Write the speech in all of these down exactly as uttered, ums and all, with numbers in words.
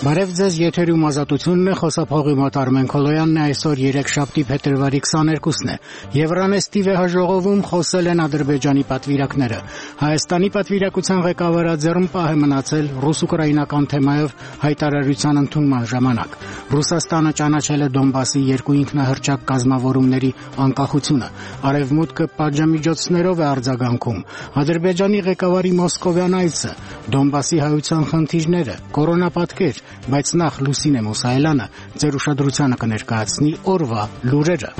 Բարև ձեզ, եթերում ազատությունն է, խոսափողի մոտ Արմեն Քոլոյանն է, այսօր երեքշաբթի փետրվարի քսաներկուսն է։ Եվրանեստի վեհաժողովում խոսել են Ադրբեջանի պատվիրակները։ Հայաստանի պատվիրակության ղեկավարը ձեռնպահ է մնացել ռուս-ուկրաինական թեմայով հայտարարության ընդունման ժամանակ։ Ռուսաստանը ճանաչել է Դոնբասի երկու ինքնահռչակ կազմավորումների անկախությունը։ Արևմուտքը պատժամիջոցներով է արձագանքում։ Ադրբեջանի ղեկավարի մոսկովյան այցը, Դոնբասի հայության խնդիրները, կորոնապատկեր, բայց նախ Լուսինե Մուսայելյանը ձեր ուշադրությանը կներկայացնի օրվա լուրերը։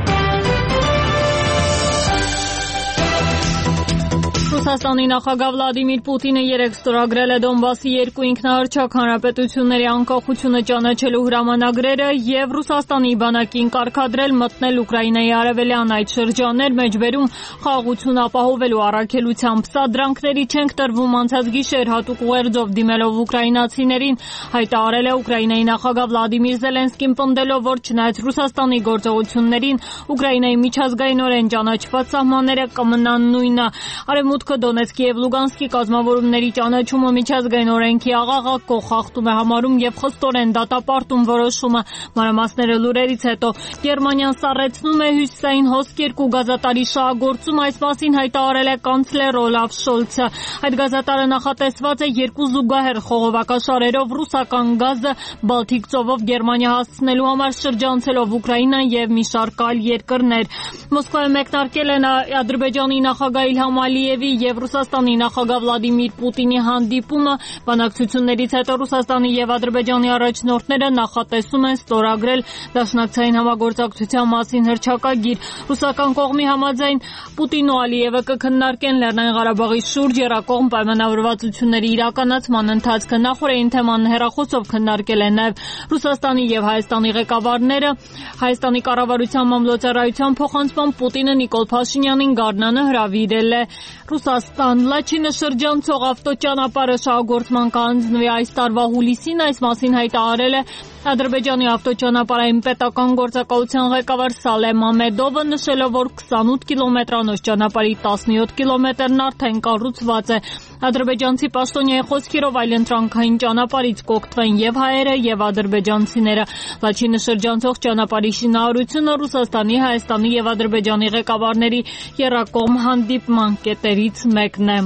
Ռուսաստանի նախագահ Վլադիմիր Պուտինը երեկ ստորագրել է Դոնբասի երկու ինքնահռչակ հանրապետությունների անկախությունը ճանաչելու հրամանագրերը և Ռուսաստանի բանակին կարգադրել մտնել Ուկրաինայի արևելյան այդ շրջաններ մեջբերում խաղաղություն ապահովելու առաքելությամբ։ Սա դրանքների չենք տրվում անցած գիշեր հատուկ ուղերձով դիմելով ուկրաինացիներին հայտարարել է Ուկրաինայի նախագահ Վլադիմիր Զելենսկին, պնդելով, որ չնայած Ռուսաստանի գործողություններին Ուկրաինայի միջազգայինորեն ճանաչված սահմանները կմնան նույնը։ Արևմուտքը Դոնեցկի և Լուգանսկի կազմավորումների ճանաչումը միջազգային օրենքի աղաղակող խախտում է համարում և խստորեն դատապարտում որոշումը։ Մանրամասները լուրերից հետո Գերմանիան սառեցնում է հյուսիսային հոսք երկու գազատարի շահագործում, այս մասին հայտարարել է կանցլեր Օլաֆ Շոլցը։ Այդ գազատարը նախատեսված է երկու զուգահեռ խողովակաշարերով ռուսական գազը Բալթիկ ծովով Գերմանիա հասցնելու համար շրջանցելով Ուկրաինան և մի շարք այլ երկրներ։ Մոսկվայում մեկնարկել են Ադրբեջանի նախագահ Իլհամ Ալիևի և Ռուսաստանի նախագահ Վլադիմիր Պուտինի հանդիպումը։ Բանակցություններից հետո Ռուսաստանի և Ադրբեջանի առաջնորդները նախատեսում են ստորագրել դաշնակցային համագործակցության մասին հռչակագիր։ Ռուսական կողմի համաձայն Պուտինն ու Ալիևը կքննարկեն Լեռնային Ղարաբաղի շուրջ եռակողմ պայմանավորվածությունների իրականացման ընթացքը։ Նախորդին թեման հեռախոսով քննարկել են նաև Ռուսաստանի և Հայաստանի ղեկավարները։ Հայաստանի կառավարության մամլոյցարայության փոխանցմամբ Պուտինը Նիկոլ Փաշինյանին գարնանը հրավիրել է Ռուսաստան։ Լաչինը շրջանցող ավտոճանապարհը շահագործման կհանձնվի այս տարվա հուլիսին, այս մասին հայտարարել է Ադրբեջանի ավտոճանապարհային պետական գործակալության ղեկավար Սալեմ Մամեդովը, նշելով, որ քսանութ կիլոմետրանոց ճանապարհի տասնյոթ կիլոմետրն արդեն կառուցված է։ Ադրբեջանցի պաշտոնյայի խոսքերով այլընտրանքային ճանապարհից կօգտվեն և հայերը, և ադրբեջանցիները։ Լաչինը շրջանցող ճանապարհի շինարարությունը Ռուսաստանի, Հայաստանի և Ադրբեջանի ղեկավարների եռակողմ հանդիպման կետերից մեկն է։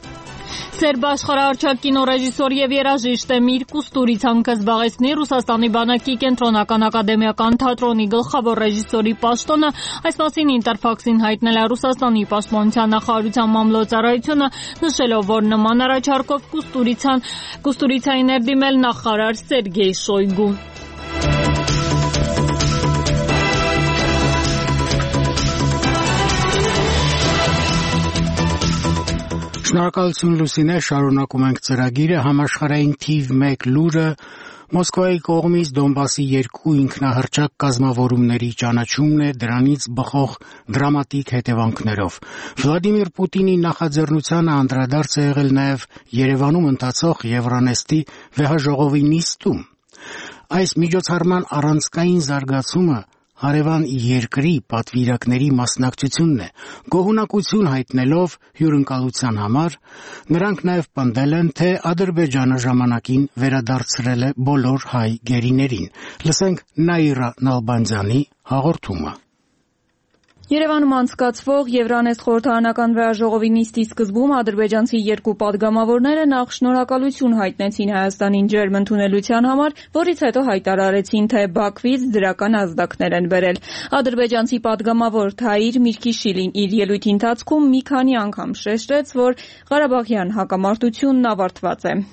Սերբ աշխարհահռչակ կինոռեժիսոր և երաժիշտ Էմիր Կուստուրիցյանքը զբաղեցնի Ռուսաստանի բանակի կենտրոնական ակադեմիական թատրոնի գլխավոր ռեժիսորի պաշտոնը։ Այս մասին Ինտերֆաքսին հայտնել է Ռուսաստանի պաշտպանության նախարարության մամլոյցարայությունը, նշելով, որ նման առաջարկով Կուստուրիցյան Կուստուրիցյանի ներդիմել նախարար Սերգեյ Շոյգուն։ Շնորհակալություն Լուսինե, շարունակում ենք ծրագիրը։ Համաշխարհային թիվ մեկ լուրը Մոսկվայի կողմից Դոնբասի երկու ինքնահռչակ կազմավորումների ճանաչումն է, դրանից բխող դրամատիկ հետևանքներով։ Վլադիմիր Պուտինի նախաձեռնությանը անդրադարձ է եղել նաև Երևանում ընթացող Եվրանեստի վեհաժողովի նիստում։ Այս միջոցառման առանցքային զարգացումը հարևան երկրի պատվիրակների մասնակցությունն է։ Գոհունակություն հայտնելով հյուրընկալության համար նրանք նաև պնդել են, թե Ադրբեջանը ժամանակին վերադարձրել է բոլոր հայ գերիներին։ Լսենք Նաիրա Նալբանդյանի հաղորդումը։ Երևանում անցկացվող Եվրանեստ խորհրդարանական վեհաժողովի նիստի սկզբում ադրբեջանցի երկու պատգամավորները նախ շնորհակալություն հայտնեցին Հայաստանին ջերմ ընդունելության համար, որից հետո հայտարարեցին, թե Բաքվից դրական ազդակներ են բերել։ Ադրբեջանցի պատգամավոր Թայիր Միրքիշիլին իր ելույթի ընթացքում մի քանի անգամ շեշտեց, որ Ղարաբաղյան հակամարտությունն ավարտված է։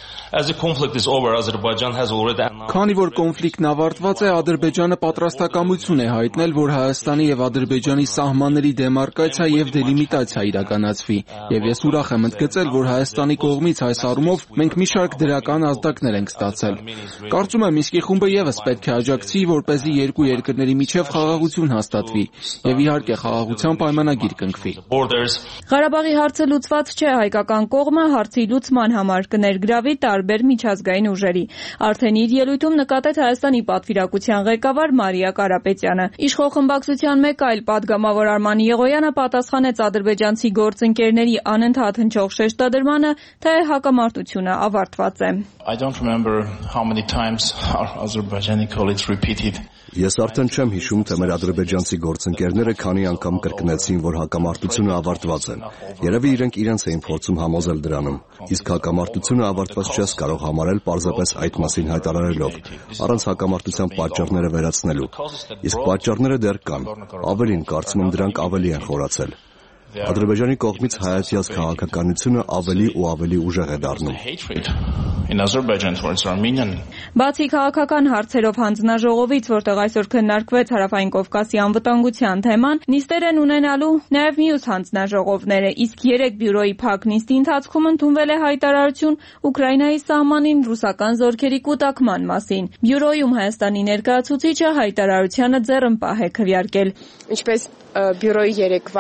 Քանի որ կոնֆլիկտն ավարտված է, Ադրբեջանը պատրաստակամություն է հայտնել, որ Հայաստանի և Ադրբեջանի սահմանների դեմարկացիա և դելիմիտացիա իրականացվի, և ես ուրախ եմ ընդգծել, որ Հայաստանի կողմից այս առումով մենք մի շարք դրական ազդակներ ենք ստացել։ Կարծում եմ Մինսկի խումբը ևս պետք է աջակցի, որպեսզի երկու երկրների միջև խաղաղություն հաստատվի, և իհարկե խաղաղության պայմանագիր կնքվի։ Ղարաբաղի հարցը լուծված չէ, հայկական կողմը հարցի լուծման համար կներգրավի տարբեր միջազգային ուժերի։ Արդեն իր ելույթում նկատեց Հայաստանի պատվիրակության ղեկավար Մարիա Կարապետյանը։ Իշխող խմբակցության մեկ այլ պատգամավոր Արման Եղոյանը պատասխանեց ադրբեջանցի գործընկերների անընդհատ հնչող շեշտադրմանը, թե հակամարտությունը ավարտված է։ I don't remember how many times our Azerbaijani colleagues repeated. Ես արդեն չեմ հիշում, թե մեր ադրբեջանցի գործընկերները քանի անգամ կրկնեցին, որ հակամարտությունը ավարտված է։ Երևի իրենք իրենց էին փորձում համոզել դրանում։ Իսկ հակամարտությունը ավարտված չես կարող համարել պարզապես այդ մասին հայտարարելով, առանց հակամարտության պատճառները վերացնելու։ Իսկ պատճառները դեռ կան։ Ավելին, կարծում եմ, դրանք ավելի են խորացել։ Ադրբեջանի կողմից հայացյաց քաղաքականությունը ավելի ու ավելի ուժեղ է դառնում։ Բացի քաղաքական հարցերով հանձնաժողովից, որտեղ այսօր քննարկվեց Հարավային Կովկասի անվտանգության թեման, նիստեր են ունենալու նաև մյուս հանձնաժողովները, իսկ երեք բյուրոյի փակ նիստի ընթացքում ընդունվել է հայտարարություն Ուկրաինայի սահմանին ռուսական զորքերի կուտակման մասին։ Բյուրոյում Հայաստանի ներկայացուցիչը հայտարարությանը ձեռնպահ է քվեարկել։ Ինչպես բյուրոյի երեկվա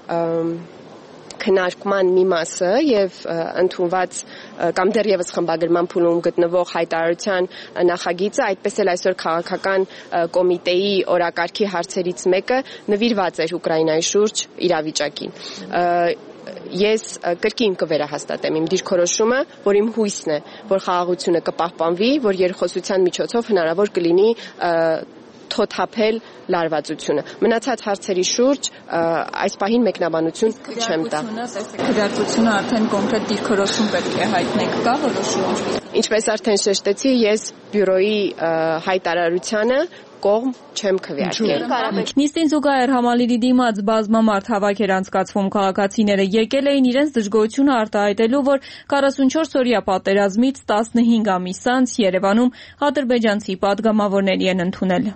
քննարկման մի մասը եւ ընդունված կամ դեռևս խմբագրման փուլում գտնվող հայտարարության նախագիծը, այդպես էլ այսօր քաղաքական կոմիտեի օրակարգի հարցերից մեկը նվիրված էր Ուկրաինայի շուրջ իրավիճակին։ Ես կրկին կվերահաստատեմ իմ դիրքորոշումը, որ իմ հույսն է, որ խաղաղությունը կպահպանվի, որ երկխոսության միջոցով հնարավոր կլինի թոթափել լարվածությունը։ Մնացած հարցերի շուրջ այս պահին մեկնաբանություն չեմ տա։ Քվեարկությունը արդեն կոնկրետ դիրքորոշում պետք է հայտնեք, կա որոշում։ Ինչպես արդեն շեշտեցի, ես բյուրոյի հայտարարությանը կողմ չեմ քվեարկել։ Նիստին զուգահեռ համալիրի դիմաց բազմամարդ հավաք էր անցկացվում, քաղաքացիները եկել էին իրենց դժգոհությունը արտահայտելու, որ քառասունչորս օրյա պատերազմից տասնհինգ ամիս անց Երևանում ադրբեջանցի պատգամավորների են ընդունել։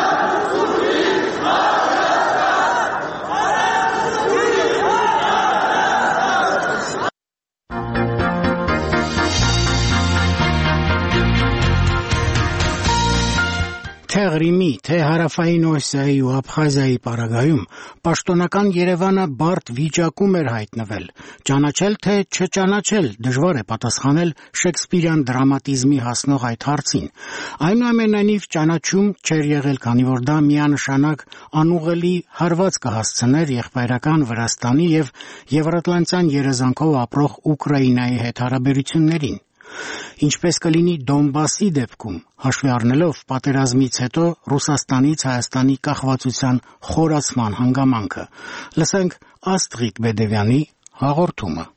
Թե Ղրիմի, թե Հարավային Օսիայի ու Աբխազիայի պարագայում պաշտոնական Երևանը բարդ վիճակում էր հայտնվել։ Ճանաչել թե չճանաչել, դժվար է պատասխանել Շեքսպիրյան դրամատիզմի հասնող այդ հարցին։ Այնուամենայնիվ ճանաչում չէր եղել, քանի որ դա միանշանակ անուղղելի հարված կհասցներ եղբայրական Վրաստանի եւ Եվրատլանտյան երազանքով ապրող Ուկրաինայի հետ հարաբերություններին։ Ինչպես կլինի Դոնբասի դեպքում, հաշվի առնելով պատերազմից հետո Ռուսաստանից Հայաստանի կախվածության խորացման հանգամանքը, լսենք Աստղիկ Բեդևյանի հաղորդումը։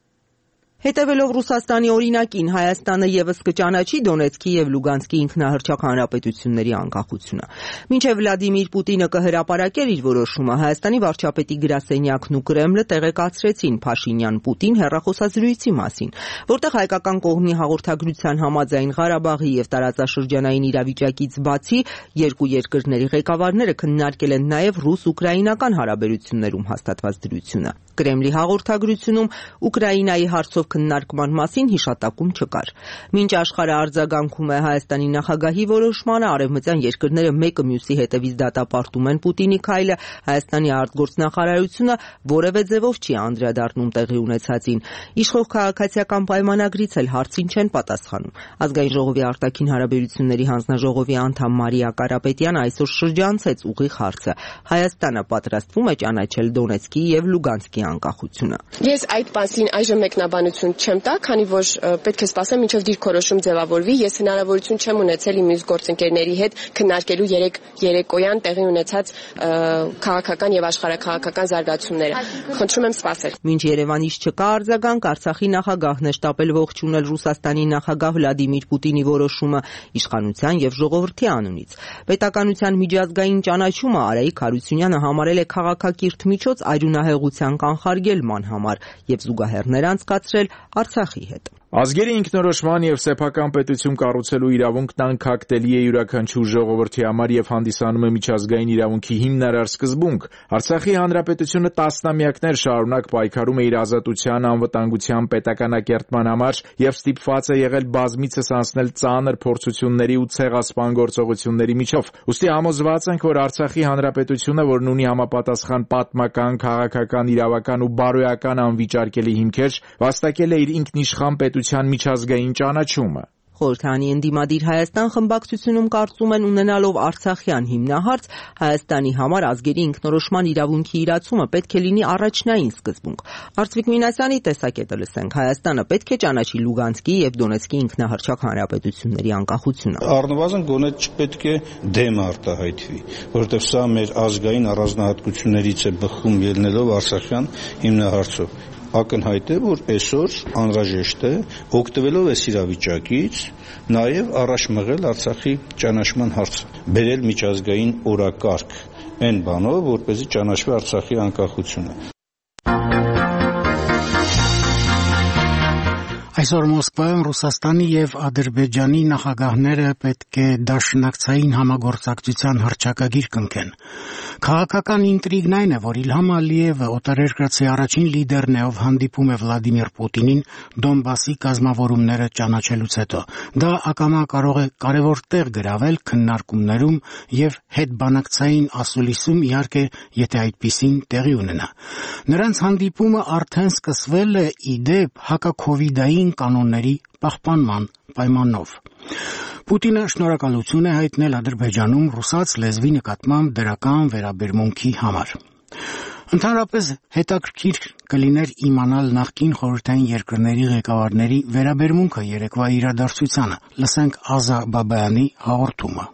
Հետևելով Ռուսաստանի օրինակին, Հայաստանը ևս կճանաչի Դոնեցկի եւ Լուգանսկի ինքնահռչակ հանրապետությունների անկախությունը։ Մինչև Վլադիմիր Պուտինը կհրապարակեր իր որոշումը, Հայաստանի վարչապետի գրասենյակն ու Կրեմլը տեղեկացրեցին Փաշինյան-Պուտին հեռախոսազրույցի մասին, որտեղ հայկական կողմի հաղորդագրության համաձայն Ղարաբաղի եւ տարածաշրջանային իրավիճակից բացի երկու երկրների ղեկավարները քննարկել են նաեւ ռուս-ուկրաինական հարաբերություններում հաստատված դրությունը։ Կրեմլի հաղորդագրությունում Ուկրաինայի հարցով քննարկման մասին հիշատակում չկար։ Մինչ աշխարհը արձագանքում է Հայաստանի նախագահի որոշմանը, արևմտյան երկրները մեկը մյուսի հետևից դատապարտում են Պուտինի քայլը, Հայաստանի արտգործնախարարությունը որևէ ձևով չի անդրադառնում տեղի ունեցածին։ Իշխող քաղաքացիական պայմանագրից էլ հարցին չեն պատասխանում։ Ազգային ժողովի արտաքին հարաբերությունների հանձնաժողովի անդամ Մարիա Կարապետյանը այսօր շրջանցեց ուղիղ հարցը. Հայաստանը պատրաստվում է ճանաչել Դոնեցկի եւ Լուգանսկի անկախությունը։ Ես այդ մասին այժմ մեկնաբանություն չեմ տա, քանի որ պետք է սպասեմ, մինչև դիրքորոշում ձևավորվի։ Ես հնարավորություն չեմ ունեցել իմ մյուս գործընկերների հետ քննարկելու երեք երեկոյան տեղի ունեցած քաղաքական եւ աշխարհաքաղաքական զարգացումները։ Խնդրում եմ սպասել։ Մինչ Երևանից չկա արձագանք, Արցախի նախագահն է շտապել ողջունել Ռուսաստանի նախագահ Վլադիմիր Պուտինի որոշումը իշխանության եւ ժողովրդի անունից։ Պետականության միջազգային ճանաչումը Արայիկ Հարությունյանը համարել է քաղաքակիրթ միջոց արյունահեղության կանխարգելման համար եւ զուգահեռներ անցկացրել Արցախի հետ։ Ազգերի ինքնորոշման եւ սեփական պետություն կառուցելու իրավունքն անկախտելի է յուրաքանչյուր ժողովրդի համար եւ հանդիսանում է միջազգային իրավունքի հիմնարար սկզբունք։ Արցախի հանրապետությունը տասնամյակներ շարունակ պայքարում է իր ազատության, անվտանգության, պետականակերտման համար եւ ստիպված է եղել բազմիցս անցնել ծանր փորձությունների ու ցեղասպան գործողությունների միջով։ Ուստի համոզված ենք, որ Արցախի հանրապետությունը, որն ունի համապատասխան պատմական, քաղաքական, իրավական ու բարոյական անվիճարկելի հիմքեր, վաստակել է իր ինքնիշխան պետություն կազմակերպության միջազգային ճանաչումը։ Խորհրդանի ընդդիմադիր Հայաստան խմբակցությունում կարծում են ունենալով Արցախյան հիմնահարց Հայաստանի համար ազգերի ինքնորոշման իրավունքի իրացումը պետք է լինի առաջնային սկզբունք։ Արծվիկ Մինասյանի տեսակետը լսենք։ Հայաստանը պետք է ճանաչի Լուգանսկի եւ Դոնեցկի ինքնահռչակ հանրապետությունների անկախությունը։ Առնվազն գոնե չպետք է դեմ արտահայտվի, որովհետեւ սա մեր ազգային առանձնահատկություններից է բխում ելնելով Արցախյան հիմնահարցով։ Ակնհայտ է, որ այսօր անհրաժեշտ է օգտվելով այս իրավիճակից նաև առաջ մղել Արցախի ճանաչման հարցը, բերել միջազգային օրակարգ այն բանով, որպեսզի ճանաչվի Արցախի անկախությունը։ Այսօր Մոսկվայում Ռուսաստանի եւ Ադրբեջանի նախագահները պետք է դաշնակցային համագործակցության հռչակագիր կնքեն։ Քաղաքական ինտրիգն այն է, որ Իլհամ Ալիևը օտարերկրացի առաջին լիդերն է, ով հանդիպում է Վլադիմիր Պուտինին Դոնբասի կազմավորումները ճանաչելուց հետո։ Դա ակամա կարող է կարևոր տեղ գրավել քննարկումներում եւ հետբանակցային ասուլիսում, իհարկե, եթե այդպիսին տեղի ունենա։ Նրանց հանդիպումը արդեն սկսվել է իդեպ հակաքովիդային կանոնների պահպանման պայմանով։ Պուտինը շնորհակալություն է հայտնել Ադրբեջանում ռուսաց լեզվի նկատմամբ դրական վերաբերմունքի համար։ Ընդհանրապես հետաքրքիր կլիներ իմանալ նախկին խորհրդային երկրների ղեկավարների վերաբերմունքը երեկվա իրադարձությանը։ Լսենք Ազա Բաբայանի հաղորդումը։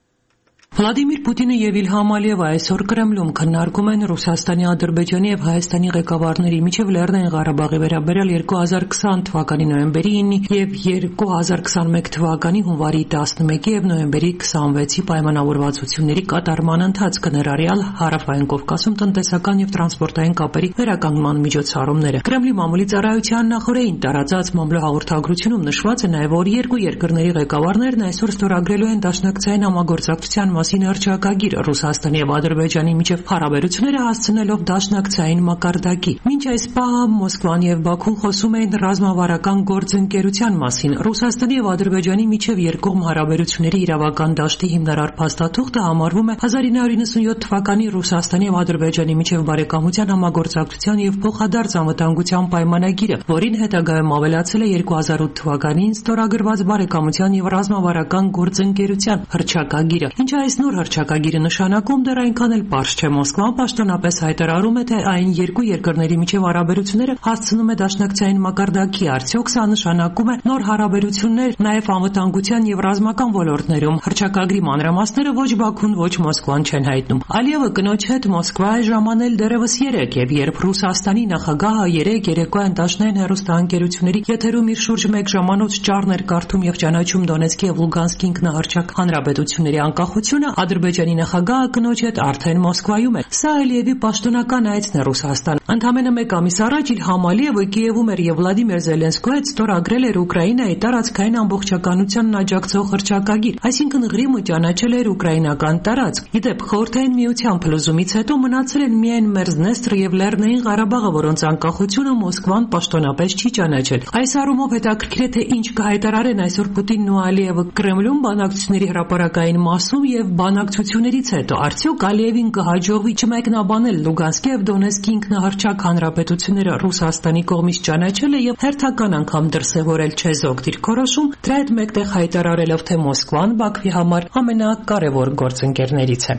Վլադիմիր Պուտինը եւ Իլհամ Ալիևը այսօր Կրեմլում քննարկում են Ռուսաստանի, Ադրբեջանի եւ Հայաստանի ղեկավարների միջև Լեռնային Ղարաբաղի վերաբերյալ երկու հազար քսան թվականի նոյեմբերի ինը եւ երկու հազար քսանմեկ թվականի հունվարի տասնմեկի եւ նոյեմբերի քսանվեցի պայմանավորվածությունների կատարման ընթացքը, ներառյալ Հարավային Կովկասում տնտեսական եւ տրանսպորտային կապերի վերականգնման միջոցառումները։ Կրեմլի մամուլի ծառայության նախորդին տարածած մամլո հաղորդագրությունում նշված է նաեւ, որ երկու երկրների ղեկավարներն այսօր ստորագրելու են դաշնակցային համագործակցության մասին հռչակագիր Ռուսաստանի եւ Ադրբեջանի միջև հարաբերությունները հասցնելով դաշնակցային մակարդակի։ Մինչ այս պահը Մոսկվան եւ Բաքուն խոսում էին ռազմավարական գործընկերության մասին։ Ռուսաստանի եւ Ադրբեջանի միջև երկկողմ հարաբերությունների իրավական դաշտի հիմնարար փաստաթուղթը համարվում է հազար ինը հարյուր նվաթ թվականի Ռուսաստանի եւ Ադրբեջանի միջև բարեկամության համագործակցության եւ փոխադարձ անվտանգության պայմանագիրը, որին հետագայում ավելացել է երկու հազար ութ թվականին ստորագրված բարեկամության եւ ռազմավարական գործընկերության հռչակագիրը։ Ինչ այս նոր հռչակագիրը նշանակում, դեռ այնքան էլ պարզ չէ։ Մոսկվան պաշտոնապես հայտարարում է, թե այն երկու երկրների միջև հարաբերությունները հասցնում է դաշնակցային մակարդակի։ Արդյոք սա նշանակում է նոր հարաբերություններ նաև անվտանգության եւ ռազմական ոլորտներում։ Հռչակագրի մանրամասները ոչ Բաքուն, ոչ Մոսկվան չեն հայտնում։ Ալիևը կնոջ հետ Մոսկվա է ժամանել դեռևս երեկ, եւ երբ Ռուսաստանի նախագահը երեկ երեկոյան դաշնային հեռուստաընկերությունների եթերում իր շուրջ մեկ ժամանոց ճառներ կարդում եւ ճանաչում Դոնեցկի եւ Լուգանսկի ինքնահռչակ հանրապետությունների անկախությունը, Ադրբեջանի նախագահը կնոջ հետ արդեն Մոսկվայում է։ Սա Ալիևի պաշտոնական այցն է Ռուսաստան։ Ընդամենը մեկ ամիս առաջ Իլհամ Ալիևը Կիևում էր եւ Վլադիմիր Զելենսկու հետ ստորագրել էր Ուկրաինայի տարածքային ամբողջականությանն աջակցող հռչակագիր, այսինքն Ղրիմը ճանաչել էր ուկրաինական տարածք։ Իդեպ խորհրդային միության փլուզումից հետո մնացել են միայն Մերզնեստրը եւ Լեռնային Ղարաբաղը, որոնց անկախությունը Մոսկվան պաշտոնապես չի ճանաչել։ Այս առումով հետաքրքիր է, թե ինչ կհայտարարեն այսօր Պուտինն ու Ալիևը Կրեմլում բանակցությունների հրապարակային մասում եւ բանակցություններից հետո։ Արդյոք Ալիևին կհաջողվի չմեկնաբանել Լուգանսկի եւ Դոնեցկի ինքնահռչակ հանրապետությունները Ռուսաստանի կողմից ճանաչելը եւ հերթական անգամ դրսեւորել չեզոք դիրքորոշում, դրա հետ մեկտեղ հայտարարելով, թե Մոսկվան Բաքվի համար ամենակարևոր գործընկերներից է։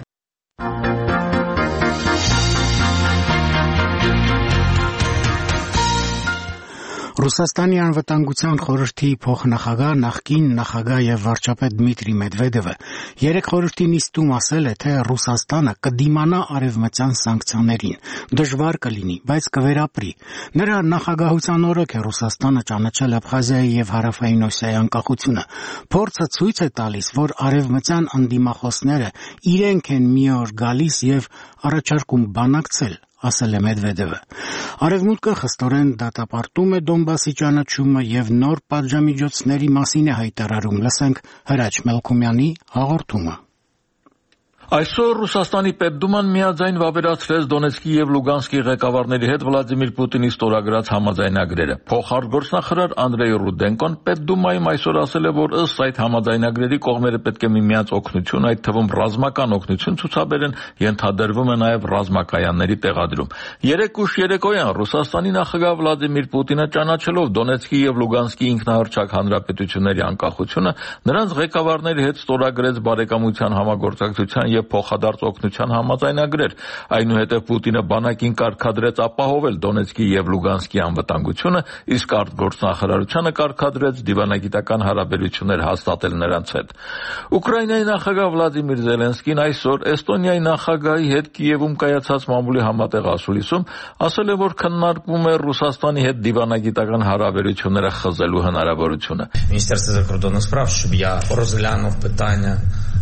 Ռուսաստանի անվտանգության խորհրդի փոխնախագահ, նախկին նախագահ եւ վարչապետ Դմիտրի Մեդվեդևը երեք խորհրդի նիստում ասել է, թե Ռուսաստանը կդիմանա արևմտյան սանկցիաներին, դժվար կլինի, բայց կվերապրի։ Նրա նախագահության օրոք է Ռուսաստանը ճանաչել Աբխազիայի եւ Հարավային Օսիայի անկախությունը։ Փորձը ցույց է տալիս, որ արևմտյան անդիմախոսները իրենք են մի օր գալիս եւ առաջարկում բանակցել, ասել է Մեդվեդևը։ Արևմուտքը խստորեն դատապարտում է Դոնբասի ճանաչումը եւ նոր պատժամիջոցների մասին է հայտարարում։ Լսենք Հրաչ Մելքումյանի հաղորդումը։ Այսօր Ռուսաստանի Պետդուման միաձայն վավերացրեց Դոնեցկի եւ Լուգանսկի ղեկավարների հետ Վլադիմիր Պուտինի ստորագրած համաձայնագրերը։ Փոխարտգործնախարար Անդրեյ Ռուդենկոն Պետդումայում այսօր ասել է, որ ըստ այդ համաձայնագրերի կողմերը պետք է միմյանց օգնություն, այդ թվում ռազմական օգնություն ցուցաբերեն, ենթադրվում է նաեւ ռազմակայանների տեղադրում։ Երեք ուշ երեկոյան Ռուսաստանի նախագահ Վլադիմիր Պուտինը, ճանաչելով Դոնեցկի եւ Լուգանսկի ինքնահռչակ հանրապետությունների անկախությունը, նրանց ղեկավարների հետ ստորագրեց բարեկամության համագործակցության եւ փոխադարձ օգնության համաձայնագրեր։ Այնուհետև Պուտինը բանակին կարգադրեց ապահովել Դոնեցկի եւ Լուգանսկի անվտանգությունը, իսկ արտգործնախարարությանը կարգադրեց դիվանագիտական հարաբերություններ հաստատել նրանց հետ։ Ուկրաինայի նախագահ Վլադիմիր Զելենսկին այսօր Էստոնիայի նախագահի հետ Կիևում կայացած մամուլի համատեղ ասուլիսում ասել է, որ քննարկվում է Ռուսաստանի հետ դիվանագիտական հարաբերությունները խզելու հնարավորությունը։ Міністерство закордонних справ, щоб я розглянув питання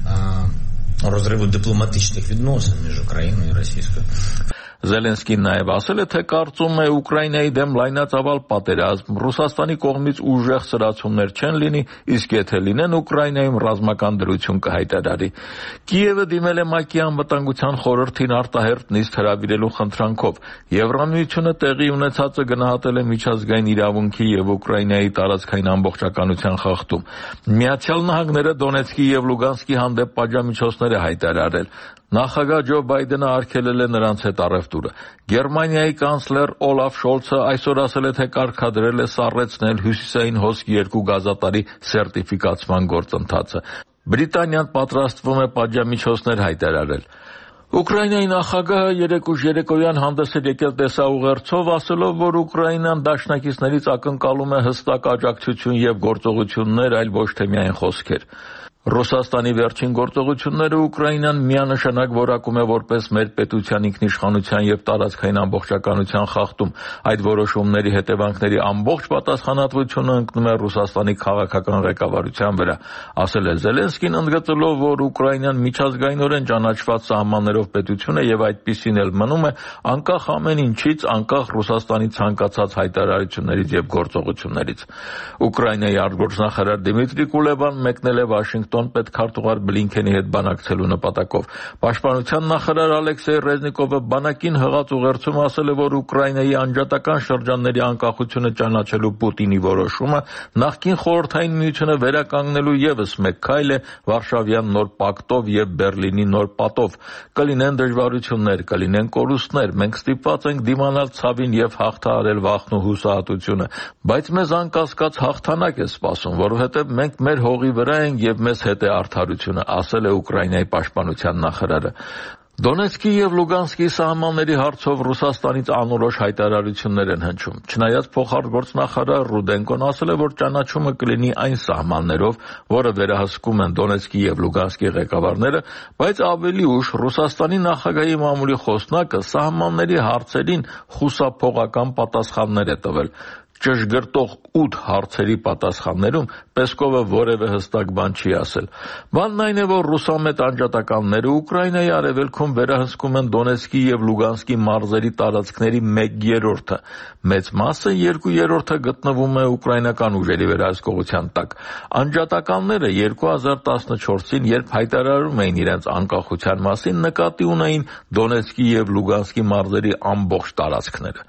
розриву дипломатичних відносин між Україною і Російською. Զելենսկին նաև ասել է, թե կարծում է Ուկրաինայի դեմ լայնածավալ պատերազմ, Ռուսաստանի կողմից ուժեղ սրացումներ չեն լինի, իսկ եթե լինեն, Ուկրաինայում ռազմական դրություն կհայտարարի։ Կիևը դիմել է ՄԱԿ-ի անվտանգության խորհրդին արտահերթ նիստ հրավիրելու խնդրանքով։ Եվրամիությունը տեղի ունեցածը գնահատել է միջազգային իրավունքի եւ Ուկրաինայի տարածքային ամբողջականության խախտում։ Միացյալ Նահանգները Դոնեցկի եւ Լուգանսկի հանդեպ պատժամիջոցներ է հայտարարել։ Նախագահ Ջո Բայդենը արգելել է նրանց հետ առևտուրը։ Գերմանիայի կանցլեր Օլաֆ Շոլցը այսօր ասել է, թե կարգադրել է սառեցնել հյուսիսային հոսք երկու գազատարի սերտիֆիկացման գործընթացը։ Բրիտանիան պատրաստվում է պատժամիջոցներ հայտարարել։ Ուկրաինայի նախագահը երեք ուշ երեկոյան հանդես էր եկել տեսաուղերձով, ասելով, որ Ուկրաինան դաշնակիցներից ակնկալում է հստակ աջակցություն եւ գործողություններ, այլ ոչ թե միայն խոսքեր։ Ռուսաստանի վերջին գործողությունները Ուկրաինան միանշանակ որակում է որպես մեր պետության ինքնիշխանության եւ տարածքային ամբողջականության խախտում։ Այդ որոշումների հետևանքների ամբողջ պատասխանատվությունը ընկնում է Ռուսաստանի քաղաքական ղեկավարության վրա, ասել է Զելենսկին, ընդգծելով, որ Ուկրաինան միջազգայինորեն ճանաչված սահմաններով պետություն է եւ այդպիսին էլ մնում է, անկախ ամեն ինչից, անկախ Ռուսաստանի ցանկացած հայտարարություններից եւ գործողություններից։ Ուկրաինայի արտգործնախարար Դիմիտրի Կուլեբան մեկնել է Վաշինգտոն պետքարտուղար Բլինքենի հետ բանակցելու նպատակով։ Պաշտպանության նախարար Ալեքսեյ Ռեզնիկովը բանակին հղած ուղերձում ասել է, որ Ուկրաինայի անջատական շրջանների անկախությունը ճանաչելու Պուտինի որոշումը նախկին խորհրդային միությունը վերականգնելու եւս մեկ քայլ է Վարշավյան նոր պակտով եւ Բերլինի նոր պատով։ Կլինեն դժվարություններ, կլինեն կորուստներ, մենք ստիպված ենք դիմանալ ցավին եւ հաղթահարել վախն ու հուսահատությունը, բայց մեզ անկասկած հաղթանակ է սպասում, որովհետեւ մենք մեր հողի վրա ենք եւ մեզ հետ է արդարությունը, ասել է Ուկրաինայի պաշտպանության նախարարը։ Դոնեցկի եւ Լուգանսկի սահմանների հարցով Ռուսաստանից անորոշ հայտարարություններ են հնչում։ Չնայած փոխարտգործնախարար Ռուդենկոն ասել է, որ ճանաչումը կլինի այն սահմաններով, որը վերահսկում են Դոնեցկի եւ Լուգանսկի ղեկավարները, բայց ավելի ուշ Ռուսաստանի նախագահի մամուլի խոսնակը սահմանների հարցերին խուսափողական պատասխաններ է տվել։ Ճշգրտող ութ հարցերի պատասխաններում Պեսկովը որևէ հստակ բան չի ասել։ Բանն այն է, որ ռուսամետ անջատականները Ուկրաինայի արևելքում վերահսկում են Դոնեցկի եւ Լուգանսկի մարզերի տարածքների մեկ երրորդը։ Մեծ մասը երկու երրորդը գտնվում է ուկրաինական ուժերի վերահսկողության տակ։ Անջատականները երկու հազար տասնչորսին, երբ հայտարարում էին իրենց անկախության մասին, նկատի ունեին Դոնեցկի եւ Լուգանսկի մարզերի ամբողջ տարածքները։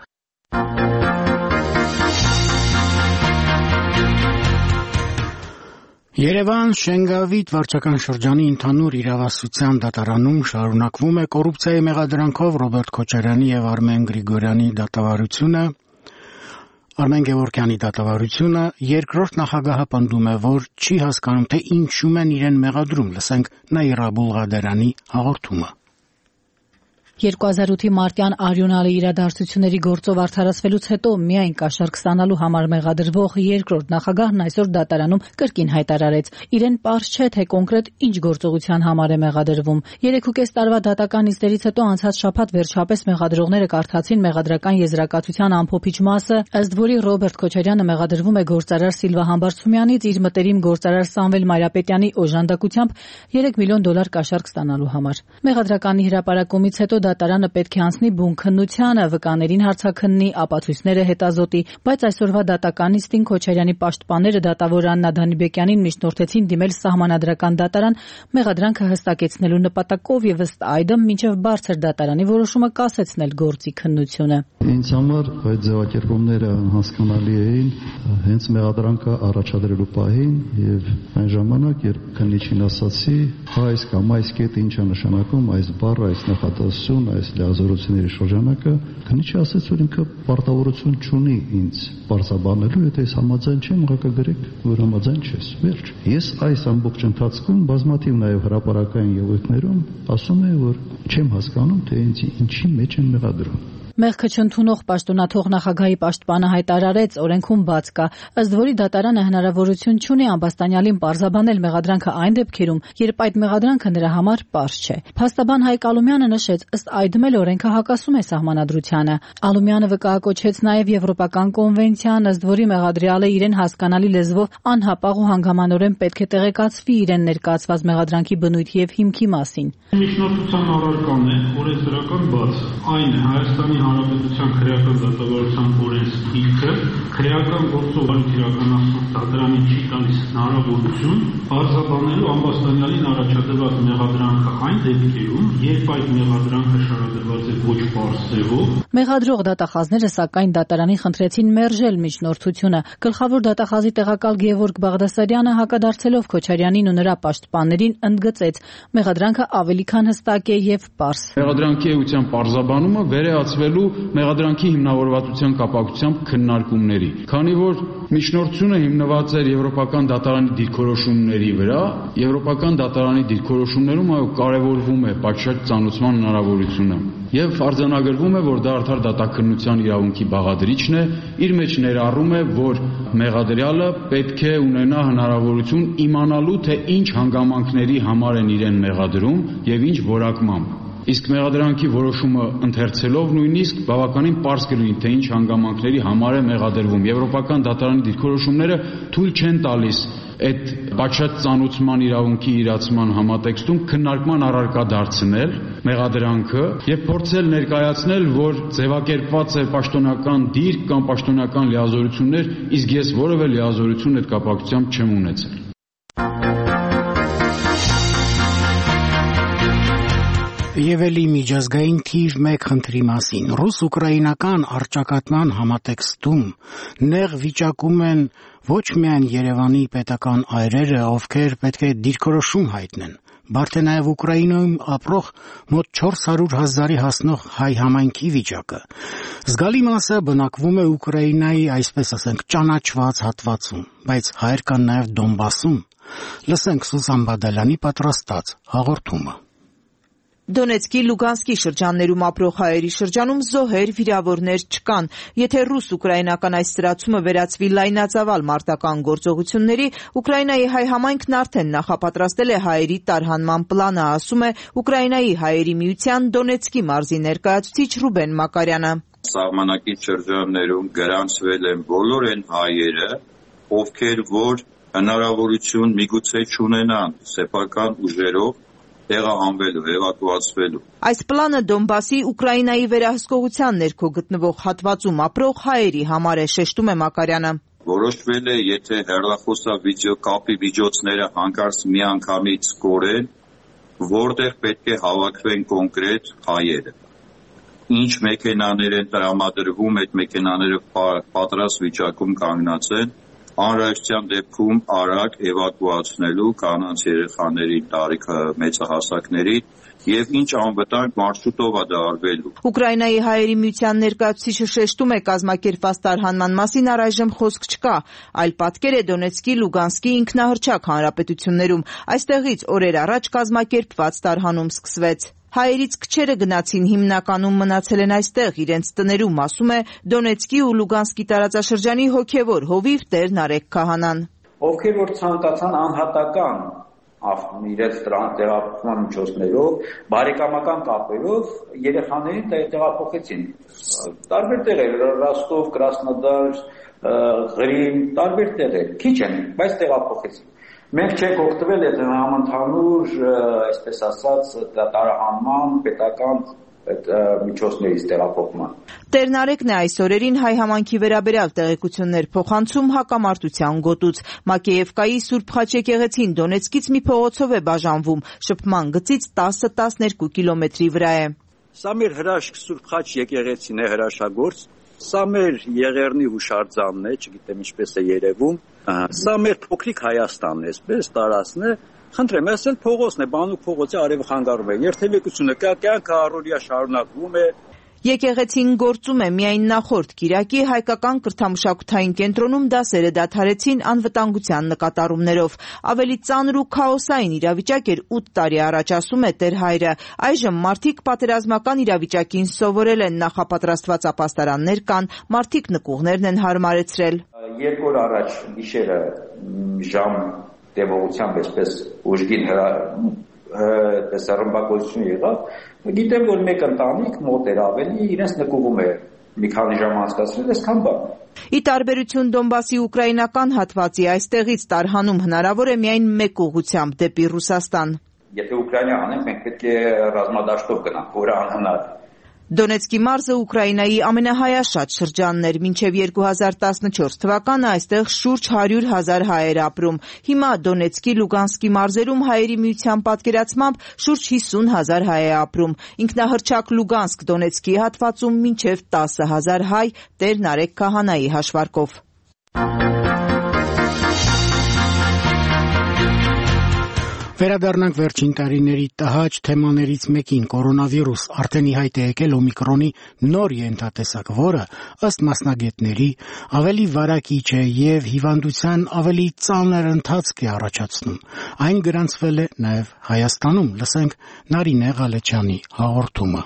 Երևան Շենգավիթ վարչական շրջանի ընդհանուր իրավասության դատարանում շարունակվում է կոռուպցիայի մեղադրանքով Ռոբերտ Քոչարյանի եւ Արմեն Գրիգորյանի դատավարությունը։ Արմեն Գևորգյանի դատավարությունը երկրորդ նախագահը պնդում է, որ չի հասկանում, թե ինչու են իրեն մեղադրում, լսենք Նաիրա Բուլղադարյանի հաղորդումը։ երկու հազար ութի մարտյան արյունալի իրադարձությունների գործով արդարացվելուց հետո միայն կաշառք ստանալու համար մեղադրվող երկրորդ նախագահն այսօր դատարանում կրկին հայտարարեց. իրեն պարզ չէ, թե կոնկրետ ինչ գործողության համար է մեղադրվում։ Երեք ու կես տարվա դատական նիստերից հետո անցած շաբաթ վերջապես մեղադրողները կարդացին մեղադրական եզրակացության ամփոփիչ մասը, ըստ որի Ռոբերտ Քոչարյանը մեղադրվում է գործարար Սիլվա Համբարձումյանից իր մտերիմ գործարար Սամվել Մարիապետյանի օժանդակությամբ երեք միլիոն դոլար կաշառք ստանալու համար։ Մեղադրականի հրապարակումից հետո դատարանը պետք է անցնի բուն քննությանը, վկաներին հարցաքննի, ապացույցները հետազոտի, բայց այսօրվա դատական նիստին Քոչարյանի պաշտպանները դատավոր Աննա Դանիբեկյանին միջնորդեցին դիմել սահմանադրական դատարան մեղադրանքը հստակեցնելու նպատակով եւ ըստ այդմ մինչեւ բարձր դատարանի որոշումը կասեցնել գործի քննությունը։ Ինձ համար այդ ձևակերպումները հասկանալի էին հենց մեղադրանքը առաջադրելու պահին եւ այն ժամանակ, երբ քննիչին ասացի, այս կամ այս կետը ինչ է նշանակում, այս բառը, այս նախադասություն, այս լիազորությունների շրջանակը, քննիչը ասաց, որ ինքը պարտավորություն չունի ինձ բարձաբանելու, եթե ես համաձայն չեմ, ղեկագրեք, որ համաձայն չես։ Վերջ։ Ես այս ամբողջ ընթացքում բազմաթիվ նաեւ հրապարակային ելույթներում ասում եմ, որ չեմ հասկանում, թե ինձ ինչի մեջ են մեղադրում։ Մեղքը չընդունող պաշտոնաթող նախագահի պաշտպանը հայտարարեց, օրենքում բաց կա, ըստ որի դատարանը հնարավորություն չունի ամբաստանյալին պարզաբանել մեղադրանքը այն դեպքերում, երբ այդ մեղադրանքը նրա համար պարզ չէ։ Փաստաբան Հայկ Ալումյանը նշեց, ըստ այդմ էլ օրենքը հակասում է սահմանադրությանը։ Ալումյանը վկայակոչեց նաև Եվրոպական կոնվենցիան, ըստ որի մեղադրյալը իրեն հասկանալի լեզվով անհապաղ ու հանգամանորեն պետք է տեղեկացվի իրեն ներկայացված մեղադրանքի բնույթի եւ հիմքի մասին։ Միջնորդության առարկան է օրենսդրական բացը, այն է Հայաստանի Հանրապետության քրեական դատավարության օրենսգիրքը քրեական գործողություն իրականացնող դատարանին չի տալիս հնարավորություն պարզաբանելու ամբաստանյալին առաջադրված մեղադրանքը այն դեպքերում, երբ այդ մեղադրանքը շարադրված է ոչ պարզ ձևով։ Մեղադրող դատախազները սակայն դատարանի խնդրեցին մերժել միջնորդությունը։ Գլխավոր դատախազի տեղակալ Գևորգ Բաղդասարյանը հակադարձելով Քոչարյանին ու նրա պաշտպաններին ընդգծեց. մեղադրանքը ավելի քան հստակ է եւ պարզ։ Մեղադրանքի էության պարզաբանումը վերահացվելու մեղադրանքի հիմնավորվածության կապակցությամբ քննարկումների։ Քանի որ միջնորդությունը հիմնված էր Եվրոպական դատարանի դիրքորոշումների վրա, Եվրոպական դատարանի դիրքորոշումներում այո կարևորվում է պատշաճ ծանուցման հնարավորությունը եւ արձանագրվում է, որ դա արդար դատաքննության իրավունքի բաղադրիչն է, իր մեջ ներառում է, որ մեղադրյալը պետք է ունենա հնարավորություն իմանալու, թե ինչ հանգամանքների համար են իրեն մեղադրում եւ ինչ որակմամբ։ Իսկ մեղադրանքի որոշումը ընթերցելով նույնիսկ բավականին պարզ կլինի, թե ինչ հանգամանքների համար է մեղադրվում։ Եվրոպական դատարանի դիրքորոշումները թույլ չեն տալիս այդ պատշաճ ծանուցման իրավունքի իրացման համատեքստում քննարկման առարկա դարձնել մեղադրանքը եւ փորձել ներկայացնել, որ ձևակերպված է պաշտոնական դիրք կամ պաշտոնական լիազորություններ, իսկ ես որևէ լիազորություն այդ կապակցությամբ չեմ ունեցել։ Եվ էլի միջազգային թիվ մեկ խնդրի մասին։ Ռուս-ուկրաինական առճակատման համատեքստում նեղ վիճակում են ոչ միայն Երևանի պետական այրերը, ովքեր պետք է դիրքորոշում հայտնեն, բարդ է նաև Ուկրաինայում ապրող մոտ չորս հարյուր հազարի հասնող հայ համայնքի վիճակը։ Զգալի մասը բնակվում է Ուկրաինայի, այսպես ասենք, ճանաչված հատվածում, բայց հայեր կան նաև Դոնբասում։ Լսենք Սուսան Բադալյանի պատրաստած հաղորդումը։ Դոնեցկի, Լուգանսկի շրջաններում ապրող հայերի շրջանում զոհեր, վիրավորներ չկան։ Եթե ռուս-ուկրաինական այս սրացումը վերածվի լայնածավալ մարտական գործողությունների, Ուկրաինայի հայ համայնքն արդեն նախապատրաստել է հայերի տարհանման պլանը, ասում է Ուկրաինայի հայերի միության Դոնեցկի մարզի ներկայացուցիչ Ռուբեն Մակարյանը։ Սահմանակից շրջաններում գրանցվել են բոլոր այն հայերը, ովքեր որ հնարավորություն միգուցե չունենան սեփական ուժերով տեղահանվելու, էվակուացվելու։ Այս պլանը Դոնբասի Ուկրաինայի վերահսկողության ներքո գտնվող հատվածում ապրող հայերի համար է, շեշտում է Մակարյանը։ Որոշվել է, եթե հեռախոսավիդեոկապի միջոցները հանկարծ միանգամից կորեն, որտեղ պետք է հավաքվեն կոնկրետ հայերը։ Ինչ մեքենաներ են տրամադրվում, այդ մեքենաները պատրաստ վիճակում կանգնած են, անհրաժեշտության դեպքում արագ էվակուացնելու կանանց երեխաների տարիքը մեծահասակների եւ ինչ անվտանգ մարշրուտով է դա արվելու։ Ուկրաինայի հայերի միության ներկայացուցիչը շեշտում է, կազմակերպված տարհանման մասին առայժմ խոսք չկա, այլ պատկեր է Դոնեցկի, Լուգանսկի ինքնահռչակ հանրապետություններում։ Այստեղից օրեր առաջ կազմակերպված տարհանում սկսվեց։ Հայերից քչերը գնացին, հիմնականում մնացել են այստեղ իրենց տներում, ասում է Դոնեցկի ու Լուգանսկի տարածաշրջանի հոգևոր հովիվ Տեր Նարեկ Քահանան։ Ովքեր որ ցանկացան անհատական իրենց տեղափոխման միջոցներով, բարեկամական կապերով երեխաներին տեղափոխեցին։ Տարբեր տեղեր, Ռոստով, Կրասնոդար, Ղրիմ, տարբեր տեղեր, քիչ են, բայց տեղափոխեցին։ Մենք չենք օգտվել այդ համընդհանուր, այսպես ասած, տարահանման պետական այդ միջոցներից տեղափոխման։ Տեր Նարեկն է այս օրերին հայ համանքի վերաբերյալ տեղեկություններ փոխանցում հակամարտության գոտուց։ Մակեևկայի Սուրբ Խաչ եկեղեցին Դոնեցկից մի փողոցով է բաժանվում, շփման գծից տասը տասներկու կիլոմետրի վրա է։ Սա մեր հրաշք Սուրբ Խաչ եկեղեցին է, հրաշագործ։ Սա մեր Եղեռնի հուշարձանն է, չգիտեմ ինչպես է երևում։ Սա մեր փոքրիկ Հայաստանն է, այսպես տարածքն է։ Խնդրեմ, այս էլ փողոցն է, Բանուկ փողոցի արևը խանգարում է։ Երթևեկությունը կա, կյանքը առօրյա շարունակվում է։ Եկեղեցին գործում է միայն նախորդ կիրակի հայկական կրթամշակութային կենտրոնում դասերը դադարեցին անվտանգության նկատառումներով։ Ավելի ծանր ու քաոսային իրավիճակ էր ութ տարի առաջ, ասում է Տեր Հայրը։ Այժմ մարդիկ պատերազմական իրավիճակին սովորել են, նախապատրաստված ապաստարաններ կան, մարդիկ նկուղներն են հարմարեցրել։ Երկու օր առաջ գիշերը ժամ տևողությամբ այսպես ուժգին ռմբակոծություն եղավ։ Գիտեմ, որ մեկ ընտանիք մոտ էր ավելի, իրենց նկուղում է մի քանի ժամ անցկացրել, այսքան բան։ Ի տարբերություն Դոնբասի ուկրաինական հատվածի, այստեղից տարհանում հնարավոր է միայն մեկ ուղղությամբ դեպի Ռուսաստան։ Եթե Ուկրաինա անենք, մենք պետք է ռազմադաշտով գնանք, որը անհնար է։ Դոնեցկի մարզը Ուկրաինայի ամենահայաշատ շրջանն էր։ Մինչև երկու հազար տասնչորս թվականը այստեղ շուրջ հարյուր հազար հայ էր ապրում։ Հիմա Դոնեցկի, Լուգանսկի մարզերում հայերի միության պատկերացմամբ շուրջ հիսուն հազար հայ է ապրում։ Ինքնահռչակ Լուգանսկ-Դոնեցկի հատվածում մինչև տասը հազար հայ, Տեր Նարեկ Քահանայի հաշվարկով։ Վերադառնանք վերջին տարիների տհաճ թեմաներից մեկին՝ կորոնավիրուս։ Արդեն ի հայտ է եկել օմիկրոնի նոր ենթատեսակ, որը ըստ մասնագետների ավելի վարակիչ է եւ հիվանդության ավելի ծանր ընթացք է առաջացնում։ Այն գրանցվել է նաեւ Հայաստանում։ Լսենք Նարինե Ղալեչյանի հաղորդումը։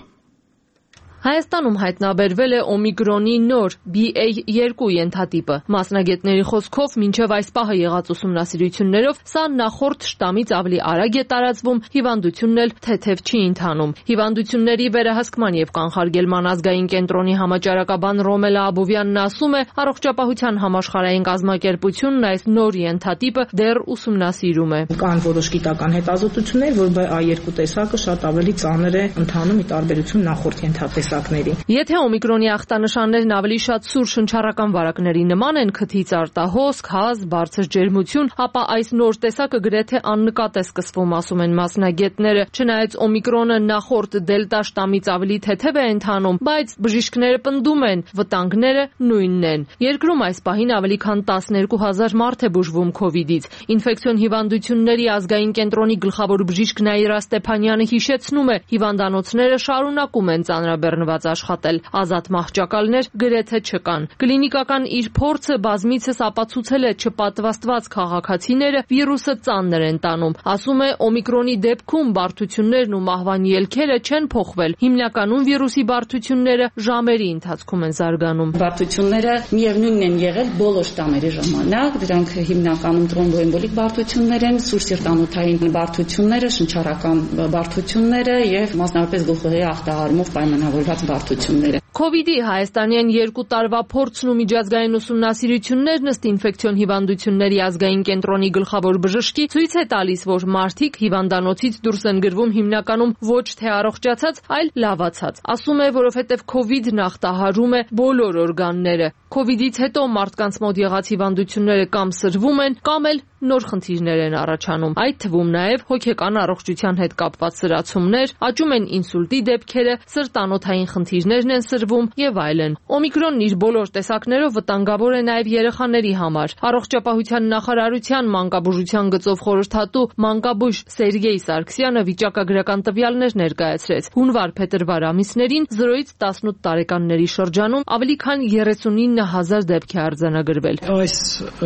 Հայաստանում հայտնաբերվել է օմիկրոնի նոր B A two ենթատիպը։ Մասնագետների խոսքով մինչև այս պահը եղած ուսումնասիրություններով սա նախորդ շտամից ավելի արագ է տարածվում, հիվանդությունն էլ թեթև չի ընթանում։ Հիվանդությունների վերահսկման եւ կանխարգելման ազգային կենտրոնի համաճարակաբան Ռոմելա Աբովյանն ասում է, առողջապահության համաշխարհային կազմակերպությունն այս նոր ենթատիպը դեռ ուսումնասիրում է։ Կան որոշ գիտական հետազոտություններ, որ B A two տեսակը շատ ավելի ծանր է ընթանում ի տարբերություն նախորդ ենթատեսակների։ Եթե օմիկրոնի ախտանշաններն ավելի շատ սուր շնչառական վարակների նման են՝ քթից արտահոսք, հազ, բարձր ջերմություն, ապա այս նոր տեսակը գրեթե աննկատ է սկսվում, ասում են մասնագետները։ Չնայած օմիկրոնը նախորդ դելտա շտամից ավելի թեթև է ընթանում, բայց բժիշկները պնդում են, վտանգները նույնն են։ Երկրում այս պահին ավելի քան տասներկու հազար մարդ է բուժվում քովիդից։ Ինֆեկցիոն հիվանդությունների ազգային կենտրոնի գլխավոր բժիշկ Նաիրա Ստեփանյանը հիշեցնում է, հիվանդանոցները շարունակում են ծանրաբեռ աշխատել, ազատ մահճակալներ գրեթե չկան։ Կլինիկական իր փորձը բազմիցս ապացուցել է չպատվաստված քաղաքացիները վիրուսը ծանր են տանում։ Ասում է, օմիկրոնի դեպքում բարդություններն ու մահվան ելքերը չեն փոխվել։ Հիմնականում վիրուսի բարդությունները ժամերի ընթացքում են զարգանում։ Բարդությունները միևնույնն են եղել բոլոր շտամերի ժամանակ, դրանք հիմնականում տրոմբոեմբոլիկ բարդություններ են, սուր սիրտանոթային բարդությունները, շնչառական բարդությունները եւ մասնավորապես գլխուղեղի ախտահարումով պայմանավորված բարդությունները։ Քովիդի հայաստանյան երկու տարվա փորձն ու միջազգային ուսումնասիրություններն ըստ ինֆեկցիոն հիվանդությունների ազգային կենտրոնի գլխավոր բժշկի ցույց է տալիս, որ մարդիկ հիվանդանոցից դուրս են գրվում հիմնականում ոչ թե առողջացած, այլ լավացած։ Ասում է, որովհետև քովիդն ախտահարում է բոլոր օրգանները։ Քովիդից հետո մարդկանց մոտ եղած հիվանդությունները կամ սրվում են, կամ էլ նոր խնդիրներ են առաջանում։ Այդ թվում նաև հոգեկան առողջության հետ կապված սրացումներ, աճում են ինսուլտի դեպքերը, սրտանոթային խնդիրներն են սրվում եւ այլն։ Օմիկրոնն իր բոլոր տեսակներով վտանգավոր է նաև երեխաների համար։ Առողջապահության նախարարության մանկաբուժության գծով խորհրդատու մանկաբույժ Սերգեյ Սարգսյանը վիճակագրական տվյալներ ներկայացրեց։ Հունվար-փետրվար ամիսներին զրոյից տասնութ տարեկանների շրջանում ավելի քան երեսունինը հազար դեպք է արձանագրվել։ Այս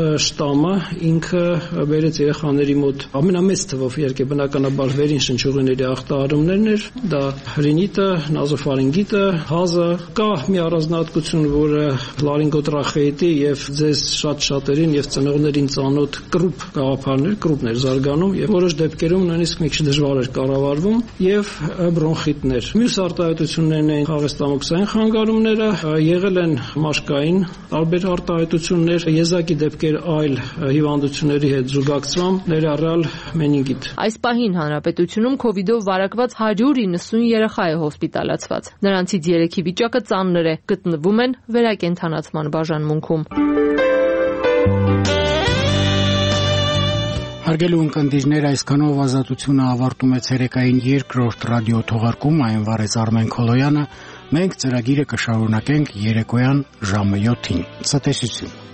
շտամը ինքը բերեց երեխաների մոտ ամենամեծ թվով երկե բնականաբար վերին շնչուղիների ախտահարումներն էր, դա հրինիտը, նազոֆարինգիտը, հազը, կա մի առանձնահատկություն, որը լարինգոտրախեիտի եւ ձեզ շատ շատերին եւ ծնողներին ծանոթ կրուպ գաղափարներ, կրուպներ զարգանում եւ որոշ դեպքերում նույնիսկ մի քիչ դժվար էր կառավարվում եւ բրոնխիտներ։ Մյուս արտահայտություններն են խաղեստամոքսային խանգարումները, եղել են մաշկային տարբեր արտահայտություններ, եզակի դեպքեր այլ հիվանդությունների հետ զուգակցվամ ներառյալ մենինգիտ։ Այս պահին հանրապետությունում քովիդով վարակված հարյուր իննսուն երեխա է հոսպիտալացված։ Նրանցից երեքի վիճակը ծանր է, գտնվում են վերակենդանացման բաժանմունքում։ Հարգելի ունկնդիրներ, այսքանով ազատությունը ավարտում է ցերեկային երկրորդ ռադիո թողարկում, այն վարեց Արմեն Քոլոյանը, մենք ծրագիրը կշարունակենք երեկոյան ժամը յոթին։ Ցտեսություն։